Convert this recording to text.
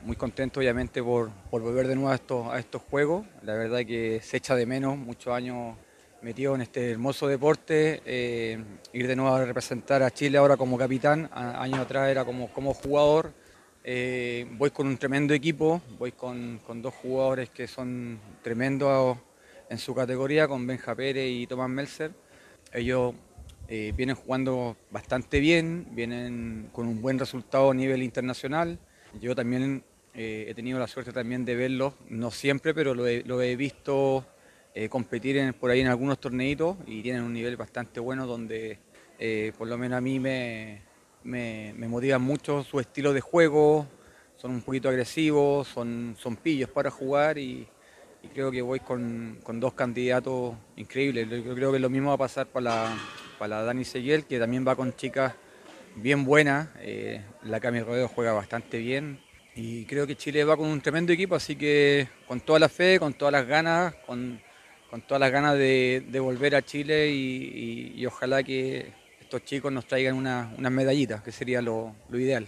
muy contento obviamente por volver de nuevo a estos juegos. La verdad que se echa de menos muchos años metido en este hermoso deporte, ir de nuevo a representar a Chile ahora como capitán, años atrás era como jugador. Voy con un tremendo equipo, voy con dos jugadores que son tremendos en su categoría, con Benja Pérez y Tomás Melzer. Ellos vienen jugando bastante bien, vienen con un buen resultado a nivel internacional. Yo también he tenido la suerte también de verlos, no siempre, pero lo he visto competir por ahí en algunos torneitos y tienen un nivel bastante bueno donde por lo menos a mí me motiva mucho su estilo de juego, son un poquito agresivos, son pillos para jugar y creo que voy con dos candidatos increíbles. Yo creo que lo mismo va a pasar para la Dani Seguel, que también va con chicas bien buenas. La Cami Rodeo juega bastante bien. Y creo que Chile va con un tremendo equipo, así que con toda la fe, con todas las ganas, con todas las ganas de volver a Chile y ojalá que estos chicos nos traigan unas medallitas, que sería lo ideal.